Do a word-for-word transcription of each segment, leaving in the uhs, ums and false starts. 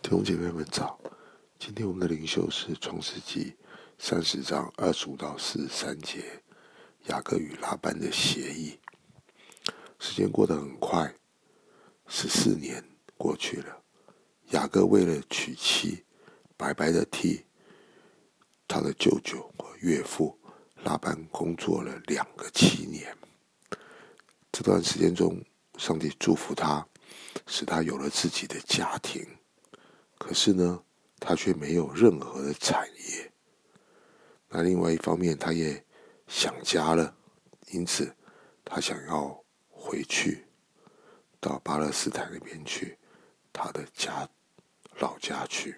弟兄姐妹们早，今天我们的灵修是创世纪三十章二十五到四十三节，雅各与拉班的协议。时间过得很快，十四年过去了。雅各为了娶妻，白白的替他的舅舅和岳父拉班工作了两个七年。这段时间中，上帝祝福他，使他有了自己的家庭。可是呢，他却没有任何的产业。那另外一方面，他也想家了，因此他想要回去到巴勒斯坦那边去，他的家老家去。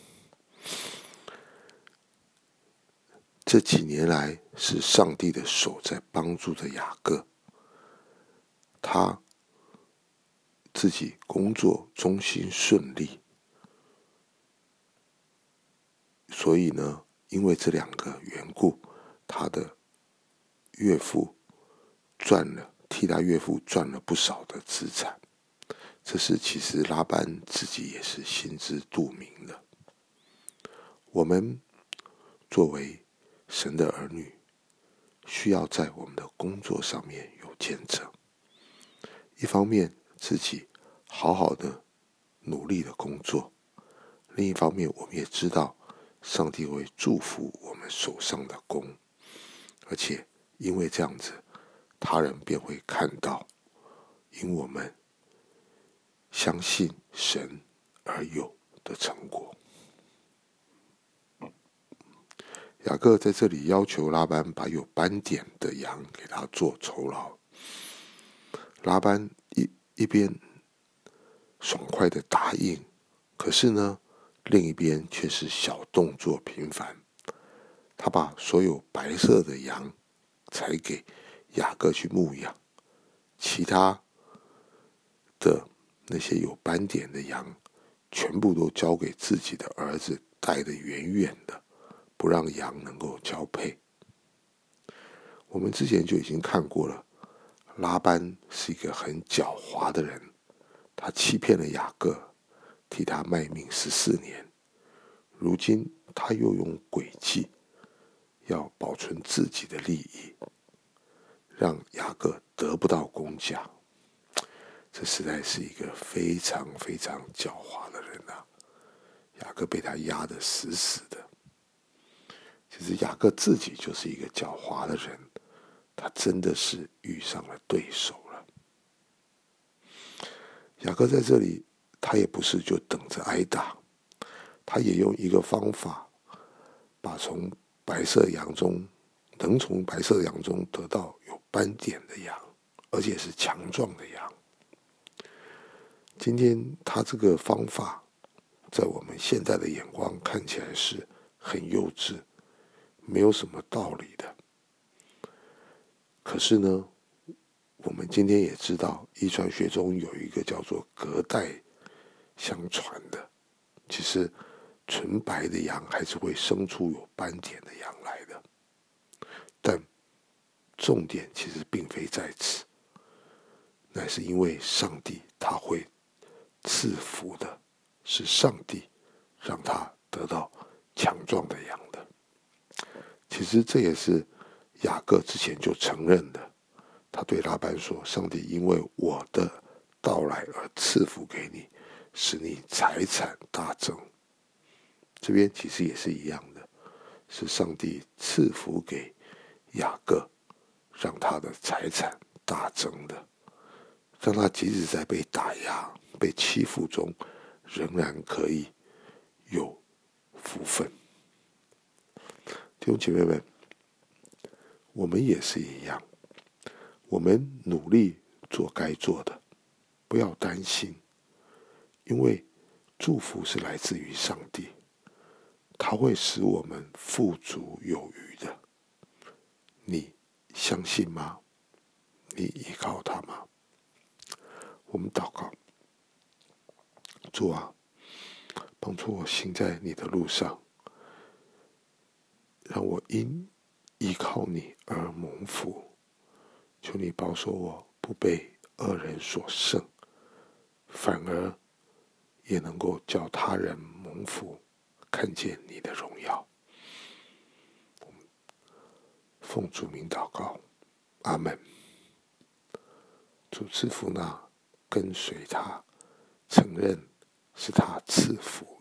这几年来，是上帝的手在帮助着雅各，他自己工作中心顺利。所以呢，因为这两个缘故，他的岳父赚了，替他岳父赚了不少的资产。这是其实拉班自己也是心知肚明的。我们作为神的儿女，需要在我们的工作上面有见证。一方面自己好好的努力的工作，另一方面我们也知道上帝会祝福我们手上的工，而且因为这样子，他人便会看到因我们相信神而有的成果。雅各在这里要求拉班把有斑点的羊给他做酬劳。拉班 一, 一边爽快的答应，可是呢另一边却是小动作频繁。他把所有白色的羊才给雅各去牧养，其他的那些有斑点的羊全部都交给自己的儿子，带得远远的，不让羊能够交配。我们之前就已经看过了，拉班是一个很狡猾的人，他欺骗了雅各，替他卖命十四年。如今他又用诡计要保存自己的利益，让雅各得不到工价。这实在是一个非常非常狡猾的人啊！雅各被他压得死死的。其实雅各自己就是一个狡猾的人，他真的是遇上了对手了。雅各在这里，他也不是就等着挨打，他也用一个方法，把从白色羊中能从白色羊中得到有斑点的羊，而且是强壮的羊。今天他这个方法，在我们现在的眼光看起来是很幼稚，没有什么道理的。可是呢，我们今天也知道，遗传学中有一个叫做隔代相传的，其实纯白的羊还是会生出有斑点的羊来的。但重点其实并非在此，乃是因为上帝他会赐福的，是上帝让他得到强壮的羊的。其实这也是雅各之前就承认的，他对拉班说，上帝因为我的到来而赐福给你，使你财产大增。这边其实也是一样的，是上帝赐福给雅各，让他的财产大增的，让他即使在被打压被欺负中，仍然可以有福分。弟兄姐妹们，我们也是一样，我们努力做该做的，不要担心，因为祝福是来自于上帝，他会使我们富足有余的。你相信吗？你依靠他吗？我们祷告。主啊，帮助我行在你的路上，让我因依靠你而蒙福。求你保守我不被恶人所胜，反而也能够叫他人蒙福，看见你的荣耀。奉主名祷告，阿们。主赐福那跟随他，承认是他赐福。